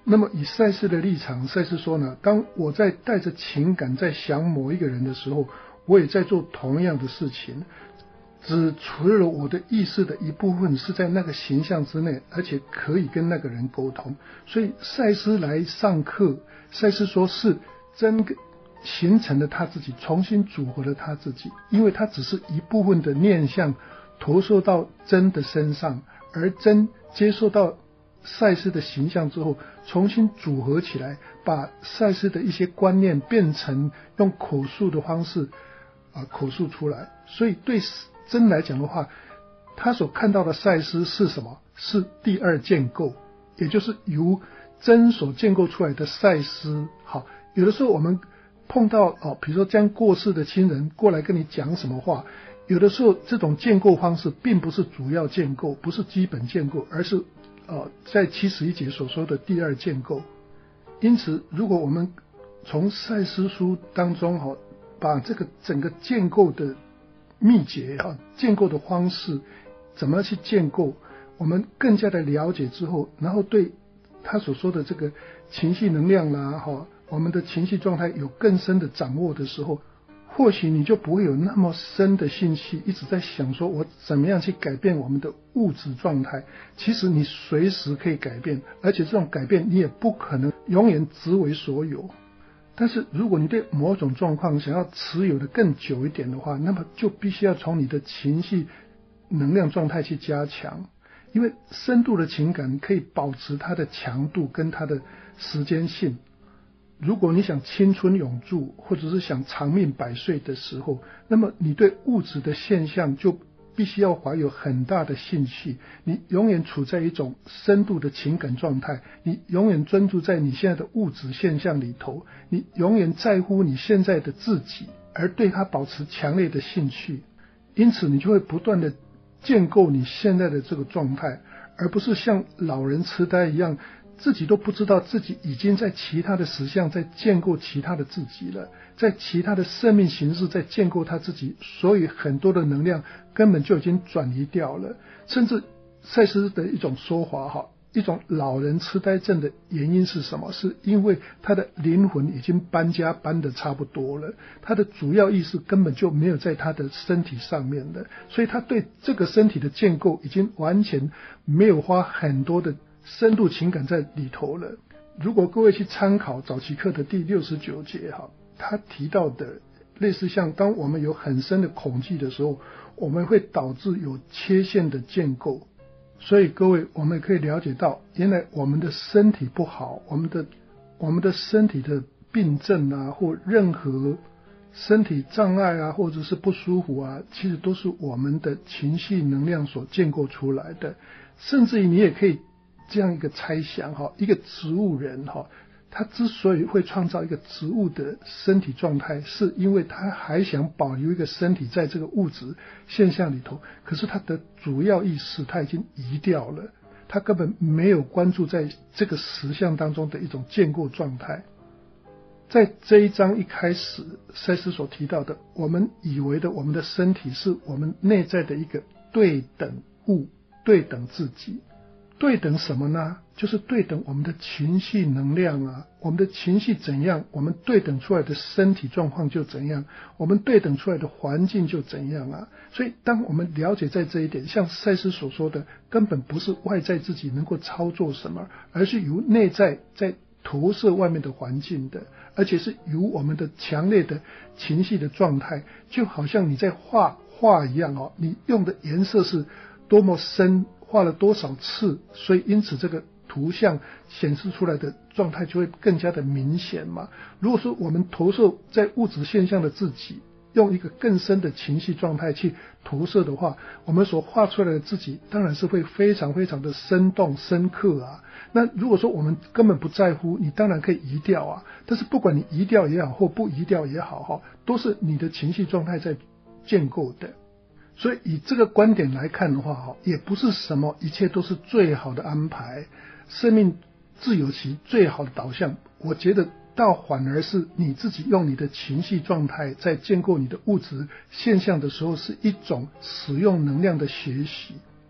A: 那么以赛斯的立场，赛斯说呢，当我在带着情感在想某一个人的时候，我也在做同样的事情，只除了我的意识的一部分是在那个形象之内，而且可以跟那个人沟通。所以赛斯来上课，赛斯说是真形成了他自己，重新组合了他自己，因为他只是一部分的念想投射到真的身上，而真接受到赛斯的形象之后，重新组合起来，把赛斯的一些观念变成用口述的方式口述出来。所以对真来讲的话，他所看到的赛斯是什么？是第二建构，也就是由真所建构出来的赛斯。好，有的时候我们碰到比如说将过世的亲人过来跟你讲什么话，有的时候这种建构方式并不是主要建构，不是基本建构，而是在71节所说的第二建构。因此如果我们从赛斯书当中把这个整个建构的秘诀建构的方式怎么去建构，我们更加的了解之后，然后对他所说的这个情绪能量啦我们的情绪状态有更深的掌握的时候，或许你就不会有那么深的兴趣一直在想说我怎么样去改变我们的物质状态。其实你随时可以改变，而且这种改变你也不可能永远只为所有。但是如果你对某种状况想要持有的更久一点的话，那么就必须要从你的情绪能量状态去加强，因为深度的情感可以保持它的强度跟它的时间性。如果你想青春永驻，或者是想长命百岁的时候，那么你对物质的现象就必须要怀有很大的兴趣，你永远处在一种深度的情感状态，你永远专注在你现在的物质现象里头，你永远在乎你现在的自己，而对它保持强烈的兴趣。因此你就会不断的建构你现在的这个状态，而不是像老人痴呆一样自己都不知道自己已经在其他的实相在建构其他的自己了，在其他的生命形式在建构他自己，所以很多的能量根本就已经转移掉了。甚至赛斯的一种说法一种老人痴呆症的原因是什么？是因为他的灵魂已经搬家搬得差不多了，他的主要意识根本就没有在他的身体上面了，所以他对这个身体的建构已经完全没有花很多的深度情感在里头了。如果各位去参考早期课的第69节他提到的类似像当我们有很深的恐惧的时候，我们会导致有缺陷的建构。所以各位我们可以了解到，原来我们的身体不好，我们的身体的病症或任何身体障碍或者是不舒服其实都是我们的情绪能量所建构出来的。甚至于你也可以这样一个猜想一个植物人他之所以会创造一个植物的身体状态，是因为他还想保留一个身体在这个物质现象里头，可是他的主要意识他已经移掉了，他根本没有关注在这个实相当中的一种建构状态。在这一章一开始赛斯所提到的，我们以为的我们的身体是我们内在的一个对等物，对等自己。对等什么呢？就是对等我们的情绪能量我们的情绪怎样，我们对等出来的身体状况就怎样，我们对等出来的环境就怎样所以当我们了解在这一点，像赛斯所说的，根本不是外在自己能够操作什么，而是由内在在投射外面的环境的，而且是由我们的强烈的情绪的状态，就好像你在画画一样你用的颜色是多么深，画了多少次，所以因此这个图像显示出来的状态就会更加的明显嘛。如果说我们投射在物质现象的自己，用一个更深的情绪状态去投射的话，我们所画出来的自己当然是会非常非常的生动深刻那如果说我们根本不在乎，你当然可以移掉但是不管你移掉也好或不移掉也好都是你的情绪状态在建构的。所以以这个观点来看的话也不是什么一切都是最好的安排，生命自有其最好的导向。我觉得倒反而是你自己用你的情绪状态在建构你的物质现象的时候，是一种使用能量的学习。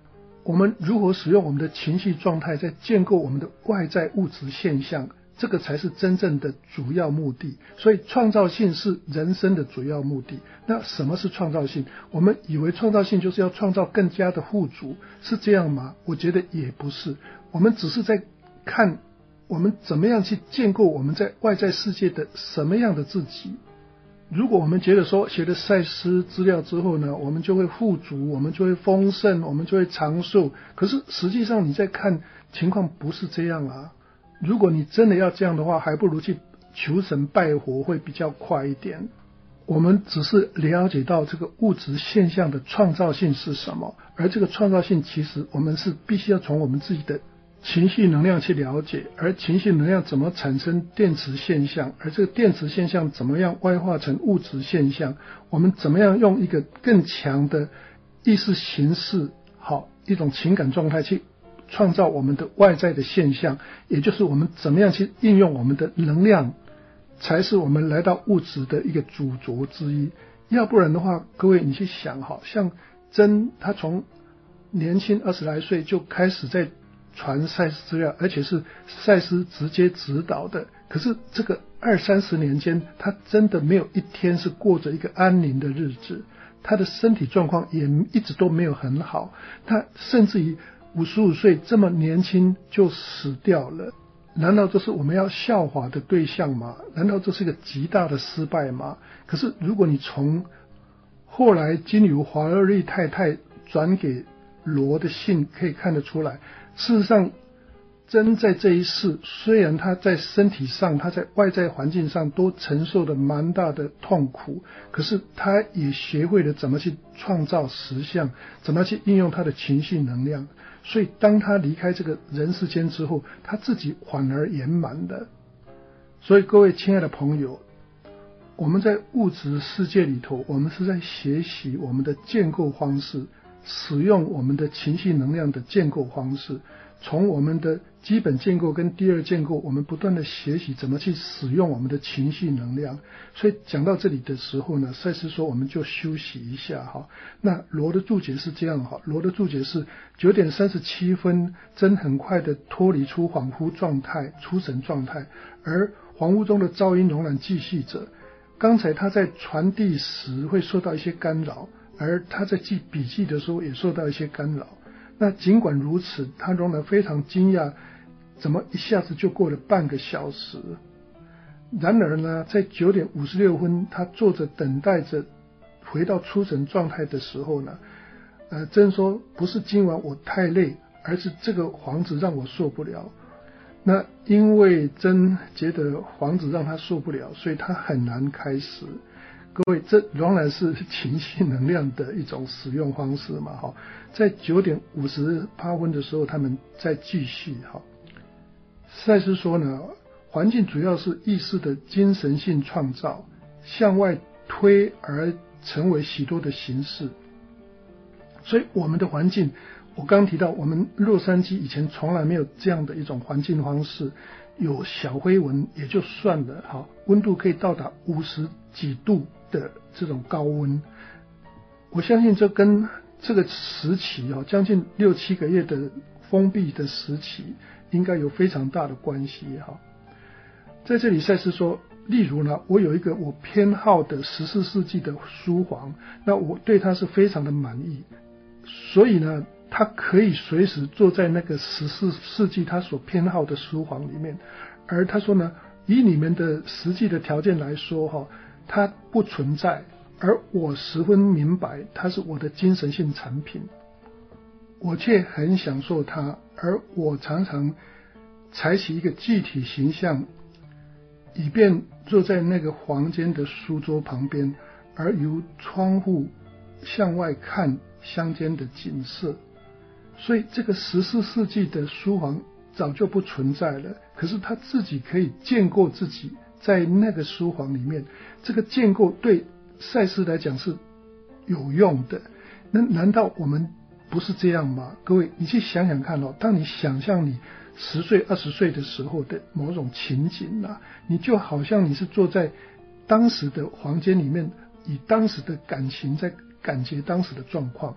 A: 我们如何使用我们的情绪状态在建构我们的外在物质现象，这个才是真正的主要目的。所以创造性是人生的主要目的。那什么是创造性？我们以为创造性就是要创造更加的富足，是这样吗？我觉得也不是。我们只是在看我们怎么样去建构我们在外在世界的什么样的自己。如果我们觉得说学了赛斯资料之后呢，我们就会富足，我们就会丰盛，我们就会长寿，可是实际上你在看情况不是这样啊。如果你真的要这样的话，还不如去求神拜佛会比较快一点。我们只是了解到这个物质现象的创造性是什么，而这个创造性其实我们是必须要从我们自己的情绪能量去了解，而情绪能量怎么产生电磁现象，而这个电磁现象怎么样外化成物质现象，我们怎么样用一个更强的意识形式，好，一种情感状态去创造我们的外在的现象，也就是我们怎么样去应用我们的能量，才是我们来到物质的一个主轴之一。要不然的话，各位你去想，好像真他从年轻20来岁就开始在传赛斯资料，而且是赛斯直接指导的，可是这个20-30年间，他真的没有一天是过着一个安宁的日子，他的身体状况也一直都没有很好，他甚至于55岁这么年轻就死掉了。难道这是我们要效法的对象吗？难道这是一个极大的失败吗？可是如果你从后来经由华勒利太太转给罗的信可以看得出来，事实上真在这一世，虽然他在身体上他在外在环境上都承受了蛮大的痛苦，可是他也学会了怎么去创造实相，怎么去应用他的情绪能量。所以当他离开这个人世间之后，他自己反而圆满了。所以各位亲爱的朋友，我们在物质世界里头，我们是在学习我们的建构方式，使用我们的情绪能量的建构方式，从我们的基本建构跟第二建构，我们不断的学习怎么去使用我们的情绪能量。所以讲到这里的时候呢，赛斯说我们就休息一下哈。那罗的注解是这样哈，罗的注解是9点37分，真很快的脱离出恍惚状态、出神状态，而恍惚中的噪音仍然继续着。刚才他在传递时会受到一些干扰，而他在记笔记的时候也受到一些干扰。那尽管如此，他仍然非常惊讶，怎么一下子就过了半个小时。然而呢，在9点56分，他坐着等待着回到出神状态的时候呢，真说不是今晚我太累，而是这个房子让我受不了。那因为真觉得房子让他受不了，所以他很难开始。各位，这仍然是情绪能量的一种使用方式嘛，哈。在9点58分的时候，他们再继续哈。赛斯说呢，环境主要是意识的精神性创造，向外推而成为许多的形式。所以我们的环境，我刚提到我们洛杉矶以前从来没有这样的一种环境方式，有小灰蚊也就算了，好，温度可以到达50几度的这种高温，我相信这跟这个时期将近6-7个月的封闭的时期应该有非常大的关系哈。在这里赛斯说，例如呢，我有一个我偏好的14世纪的书房，那我对它是非常的满意，所以呢他可以随时坐在那个14世纪他所偏好的书房里面。而他说呢，以你们的实际的条件来说它不存在，而我十分明白它是我的精神性产品，我却很享受它，而我常常采取一个具体形象，以便坐在那个房间的书桌旁边，而由窗户向外看乡间的景色。所以这个14世纪的书房早就不存在了，可是他自己可以建构自己在那个书房里面，这个建构对赛斯来讲是有用的。那难道我们不是这样吗？各位，你去想想看当你想象你10岁、20岁的时候的某种情景你就好像你是坐在当时的房间里面，以当时的感情在感觉当时的状况。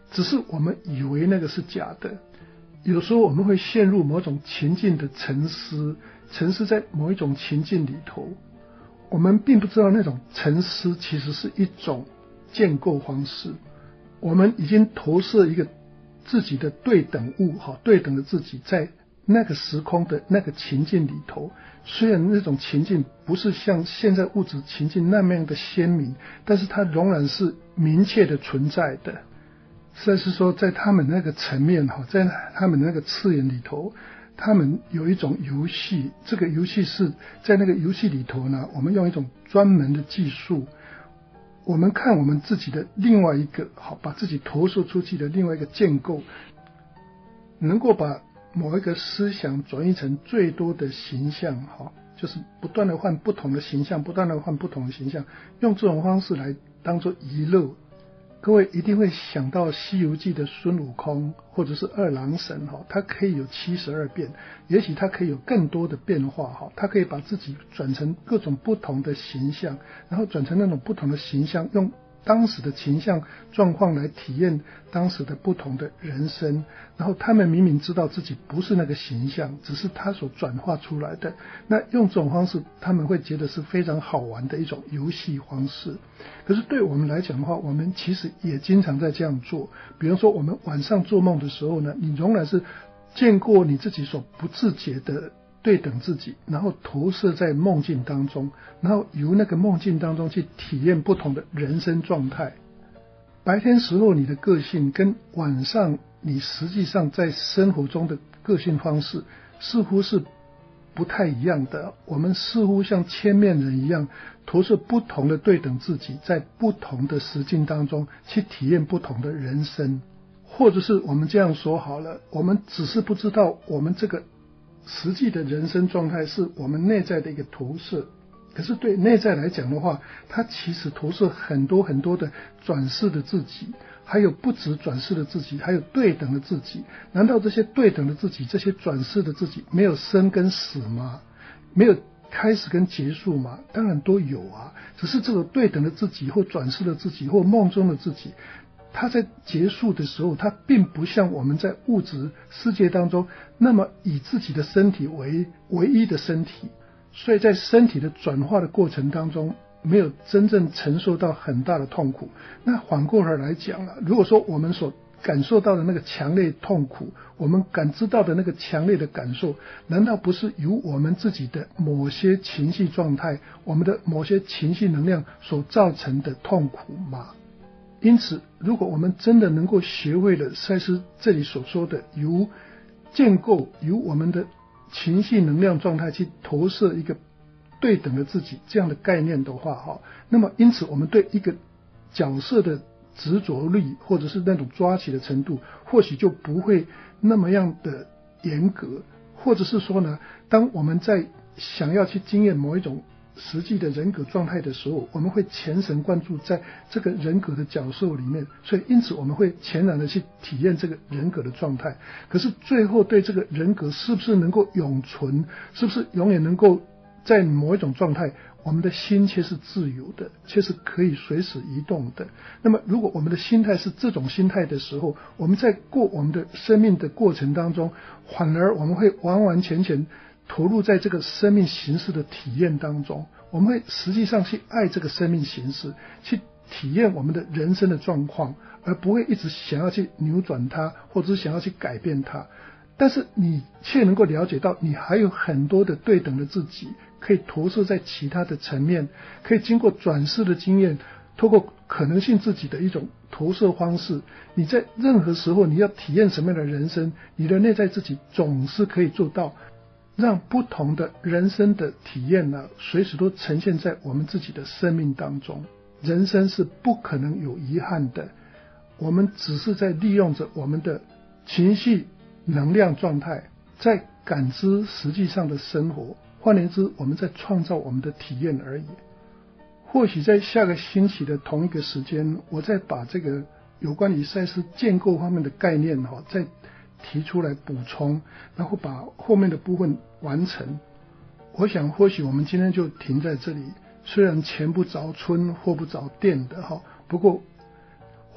A: 只是我们以为那个是假的。有时候我们会陷入某种情境的沉思在某一种情境里头，我们并不知道那种沉思其实是一种建构方式。我们已经投射一个自己的对等物，对等的自己在那个时空的那个情境里头，虽然那种情境不是像现在物质情境那么样的鲜明，但是它仍然是明确的存在的。所以是说在他们那个层面，在他们那个次元里头，他们有一种游戏，这个游戏是在那个游戏里头呢，我们用一种专门的技术，我们看我们自己的另外一个，把自己投射出去的另外一个建构，能够把某一个思想转移成最多的形象，就是不断的换不同的形象，用这种方式来当作娱乐。各位一定会想到《西游记》的孙悟空，或者是二郎神，他可以有72变，也许他可以有更多的变化，他可以把自己转成各种不同的形象，然后转成那种不同的形象，用当时的形象状况来体验当时的不同的人生，然后他们明明知道自己不是那个形象，只是他所转化出来的，那用这种方式他们会觉得是非常好玩的一种游戏方式。可是对我们来讲的话，我们其实也经常在这样做。比如说我们晚上做梦的时候呢，你仍然是见过你自己所不自觉的对等自己，然后投射在梦境当中，然后由那个梦境当中去体验不同的人生状态。白天时候你的个性跟晚上你实际上在生活中的个性方式似乎是不太一样的。我们似乎像千面人一样，投射不同的对等自己，在不同的实境当中去体验不同的人生。或者是我们这样说好了，我们只是不知道我们这个实际的人生状态是我们内在的一个投射。可是对内在来讲的话，它其实投射很多很多的转世的自己，还有不止转世的自己，还有对等的自己。难道这些对等的自己，这些转世的自己没有生跟死吗？没有开始跟结束吗？当然都有啊，只是这个对等的自己或转世的自己或梦中的自己，它在结束的时候，它并不像我们在物质世界当中那么以自己的身体为唯一的身体，所以在身体的转化的过程当中没有真正承受到很大的痛苦。那反过来讲了，如果说我们所感受到的那个强烈痛苦，我们感知到的那个强烈的感受，难道不是由我们自己的某些情绪状态，我们的某些情绪能量所造成的痛苦吗？因此如果我们真的能够学会了赛斯这里所说的由建构，由我们的情绪能量状态去投射一个对等的自己这样的概念的话，那么因此我们对一个角色的执着力或者是那种抓起的程度，或许就不会那么样的严格。或者是说呢，当我们在想要去经验某一种实际的人格状态的时候，我们会全神贯注在这个人格的角色里面，所以因此我们会全然的去体验这个人格的状态。可是最后对这个人格是不是能够永存，是不是永远能够在某一种状态，我们的心却是自由的，却是可以随时移动的。那么如果我们的心态是这种心态的时候，我们在过我们的生命的过程当中，反而我们会完完全全投入在这个生命形式的体验当中，我们会实际上去爱这个生命形式，去体验我们的人生的状况，而不会一直想要去扭转它，或者是想要去改变它。但是你却能够了解到，你还有很多的对等的自己可以投射在其他的层面，可以经过转世的经验，透过可能性自己的一种投射方式，你在任何时候你要体验什么样的人生，你的内在自己总是可以做到让不同的人生的体验呢，随时都呈现在我们自己的生命当中。人生是不可能有遗憾的，我们只是在利用着我们的情绪能量状态，在感知实际上的生活。换言之，我们在创造我们的体验而已。或许在下个星期的同一个时间，我再把这个有关于赛斯建构方面的概念再提出来补充，然后把后面的部分完成。我想或许我们今天就停在这里，虽然前不着村后不着店的不过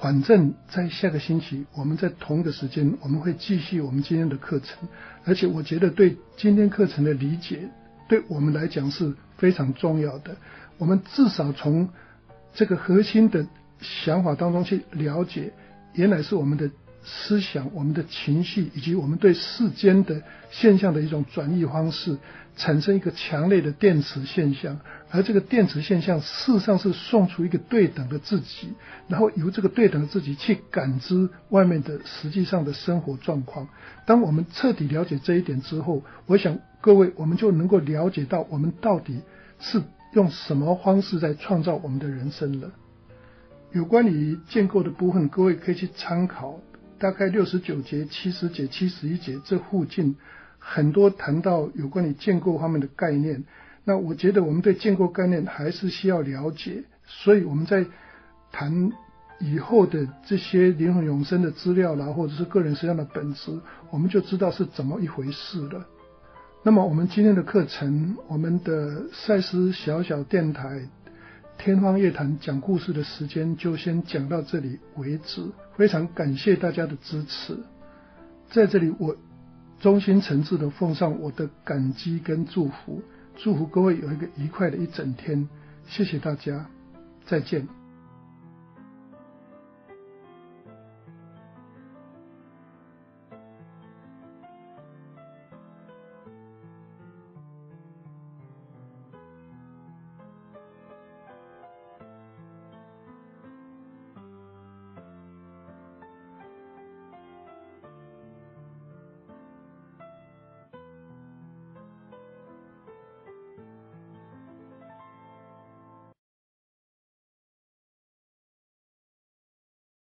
A: 反正在下个星期我们在同一个时间我们会继续我们今天的课程，而且我觉得对今天课程的理解对我们来讲是非常重要的。我们至少从这个核心的想法当中去了解，原来是我们的思想、我们的情绪以及我们对世间的现象的一种转译方式，产生一个强烈的电磁现象，而这个电磁现象事实上是送出一个对等的自己，然后由这个对等的自己去感知外面的实际上的生活状况。当我们彻底了解这一点之后，我想各位我们就能够了解到我们到底是用什么方式在创造我们的人生了。有关于建构的部分，各位可以去参考大概69节、70节、71节这附近很多谈到有关于建构方面的概念。那我觉得我们对建构概念还是需要了解，所以我们在谈以后的这些灵魂永生的资料啦，或者是个人实相的本质，我们就知道是怎么一回事了。那么我们今天的课程，我们的赛斯小小电台天方夜谭讲故事的时间就先讲到这里为止，非常感谢大家的支持。在这里我衷心诚挚的奉上我的感激跟祝福，祝福各位有一个愉快的一整天，谢谢大家，再见。